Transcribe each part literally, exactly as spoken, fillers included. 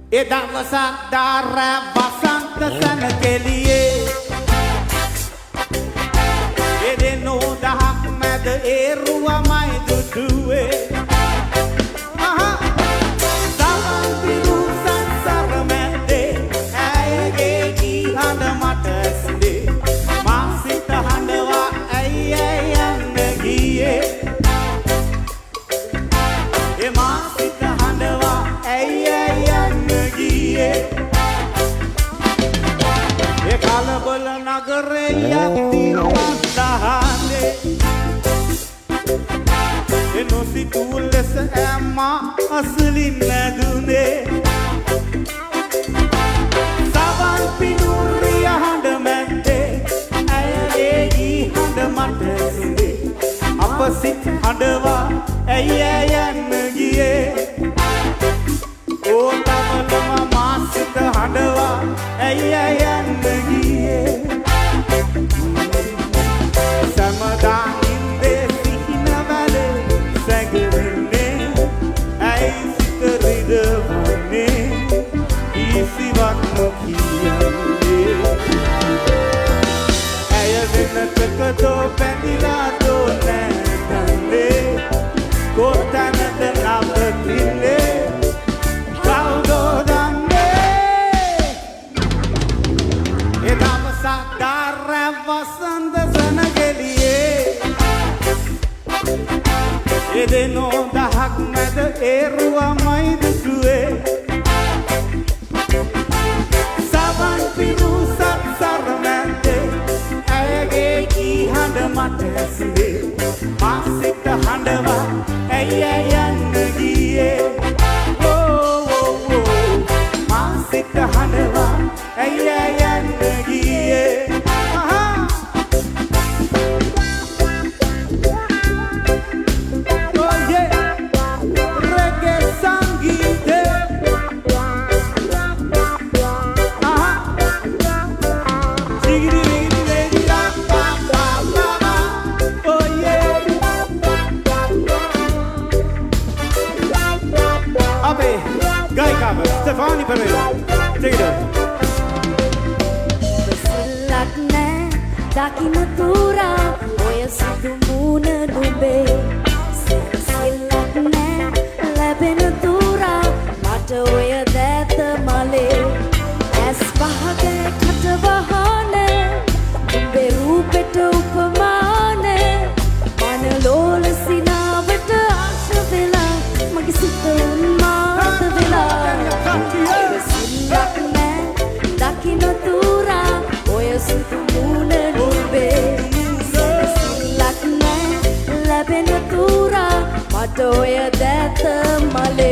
ඒ දවසක් දාර වසන්ත සනකෙලියේ ඒ දෙනෝ දහක් මැද ඒරුවමයි දුටුවේ කලබල නගරේ යති වන්දහනේ එනොසිතු ලෙස ඇම්මා අසලින් නැදුනේ සවන් පිනුරිය හඬ මැද්දේ ඇයගේ ගී හඬ මට ඇසුනේ අප සිත් හඬවා ඇයි ඇය යන්න ගියේ ඕ තමලම මා සිත හඬවා ඇයි ඇය යන්න ගියේ සමදා ඉන්දේ සිහින වැල සැඟවෙන්නේ ඇයි සිත රිදවන්නේ කිසිවක් නොකියන්නේ ඇය වෙනතකදෝ පැඳිලා දෝ නැතන්නේ කොතැනද නවතින්නේ කවුදෝ දාර වසන්ත සනගෙලියේ ඒ දෙනෝ දහක් මැද ඒරුවමයි දුටුවේ සවන් පිරු සත්සර මැද්දේ ඇයගේ කී හඬ මට ඇසුනේ මා සිත හඬවා ඇයි ඇය යන්න ගියේ ඕ ඕ ඕ මා සිත හඬවා ඇයි ඇය යන්න ගියේ Stefani Pereira, take it up. Silak ne, dakin tura, oya situ muna numbe. Silak ne, leben tura, mata oya deta male. Es bahage katavahane, numbe rupeta upamane. Mana lola sinavata asha vela, magisita unmata vela. Silak ne, dakin tura, oya situ muna numbe. Silak ne, leben tura, mata oya deta male.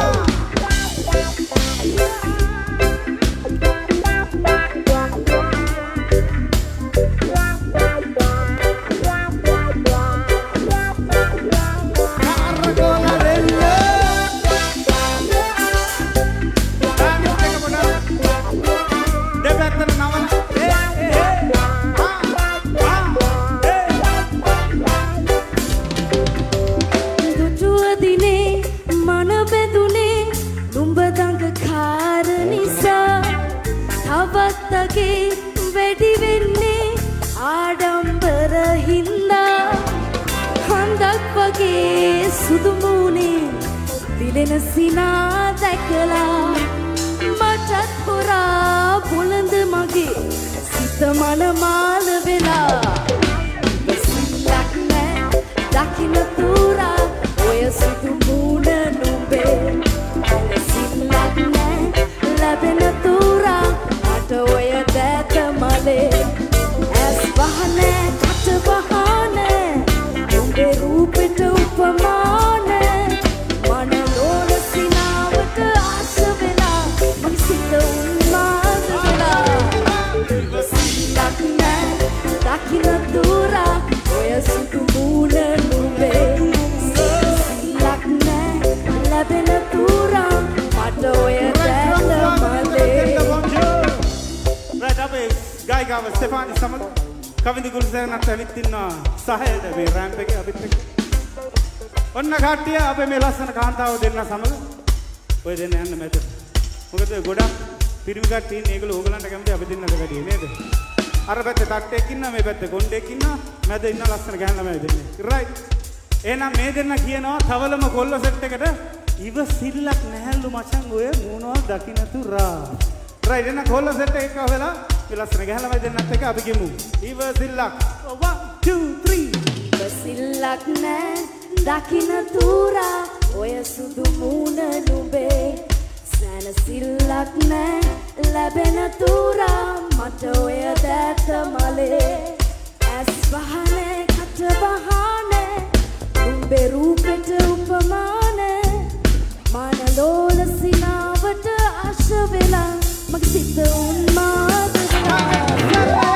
වෙඩි වෙන්නේ ආඩම්බර හින්දා හඳක් වගේ සුදු මූණේ දිලෙන සිනා දැකලා මටත් පුරා බුලඳ මගේ සිත මනමාල වෙලා සිල්ලක් නෑ දකින්න තුරා ඔය සුදු මූණ නුඹේ සිල්ලක් නෑ ලැබෙන තුරා ඔය දැත මලේ ඇස් වහනේ කට වහනේ උඹේ රූපෙට උපමානේ මන ලෝල සිනාවට ආස වෙලා මං සිත උන්මාද වෙලා සිල්ලක් නෑ දකින්න දුරා ඔය සුදු මූණ නුඹේ සිල්ලක් නෑ ලැබෙන තුරා මට ඔය දැත මලේ ගායිකාව ස්ටෙෆානි සමග කවිඳු ගුල්සේනත් ඇවිත් ඉන්නවා සහයද මේ රැම්ප් එකේ අපිත් එක්ක. ඔන්න කට්ටිය අපේ මේ ලස්සන කාන්තාව දෙන්න සමග ඔය දෙන්න යන්න මැද. මොකද ගොඩක් පිරිමි කට්ටිය ඉන්නේ ඒගොල්ලෝ ඕගලන්ට කැමති අපි දෙන්නට වැඩිය නේද? අර පැත්තේ තට්ටෙක් ඉන්නවා මේ පැත්තේ ගොණ්ඩෙක් ඉන්නවා මැද ඉන්න ලස්සන ගෑනු ළමයි දෙන්නේ. රයිට්. එහෙනම් මේ දෙන්න කියනවා තවලම කොල්ල සෙට් එකට ඉවසිල්ලක් නැහැලු මචං ඔය මොනවා දකින්න තුරා. රයිට් එහෙනම් කොල්ල සෙට් එක වෙලා මේ ලස්සන ගෑනු ළමයි දෙන්නත් එක්ක අපි ගිමු. ඉවසිල්ලක්. one two three. ඉවසිල්ලක් නැ දකින්න තුරා ඔය සුදු මූණ නුඹේ සැනසිල්ලක් නැ ලැබෙන තුරා මට ඔය දැත මලේ ඇස් වහනේ කට වහනේ නුඹේ රූපෙට උපමානේ මනලෝල සිනාවට ආශ වෙලා මගේ සිත උන්මාද වෙලා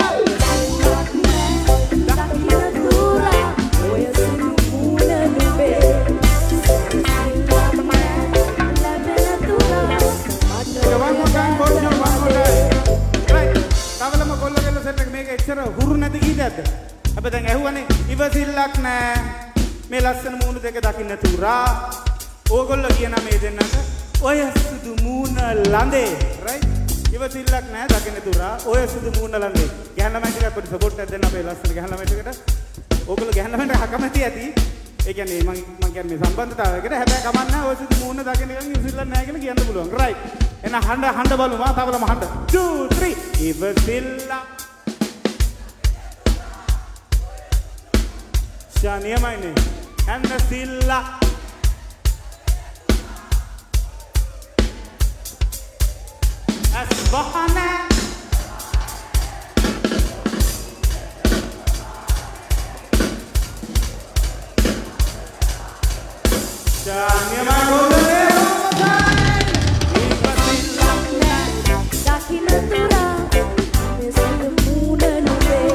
හුරු නැති ගීතයක්ද? අපි දැන් ඇහුවනේ ඉවසිල්ලක් නෑ මේ ලස්සන මූණ දෙක දකින්න තුරා. ඕගොල්ලෝ කියන මේ දෙන්නට ඔය සුදු මූණ ළඳේ. රයිට්. ඉවසිල්ලක් නෑ දකින්න තුරා ඔය සුදු මූණ ළඳේ. ගැහන ළමයි ටික අපිට සපෝට් එකක් දෙන්න අපේ ලස්සන ගැහන ළමයි ටිකට. ඕගොල්ලෝ ගැහන ළමයින්ට කැමති ඇති. ඒ කියන්නේ මම මම කියන්නේ මේ සම්බන්ධතාවයකට. හැබැයි කමක් නෑ ඔය සුදු මූණ දකින්න ගියන් ඉවසිල්ලක් නෑ කියලා කියන්න පුළුවන්. රයිට්. එහෙනම් හඬ හඬ බලමු. මා තවලම හඬ. two three ඉවසිල්ලක් නියමයිනේ හැන්න සිල්ලා ඇස් වහනේ නියමයි හොදේ ඉවසිල්ලක් නෑ දකින්න තුරා මේ සුදු මූණ නුඹේ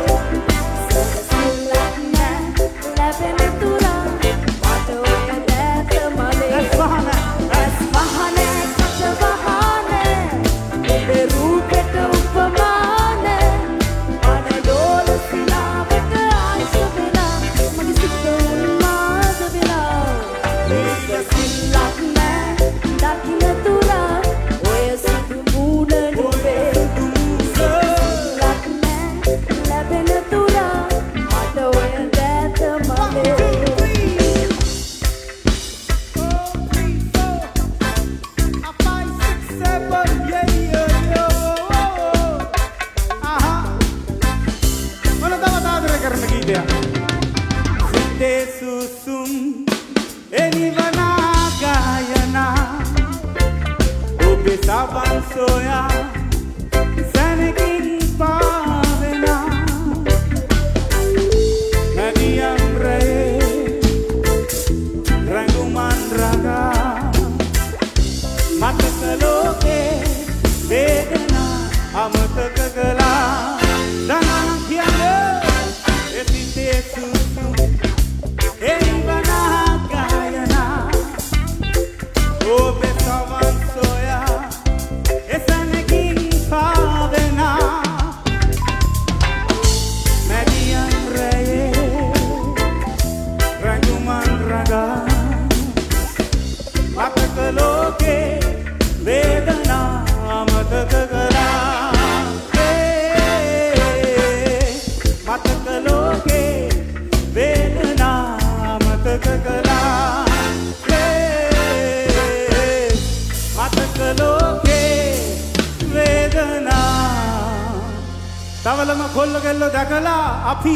තවලම කොල්ල කෙල්ල දැකලා අපි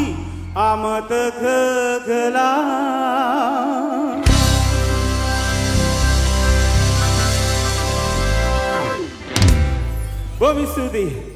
අමතක කළා. බොහොම ස්තුතියි.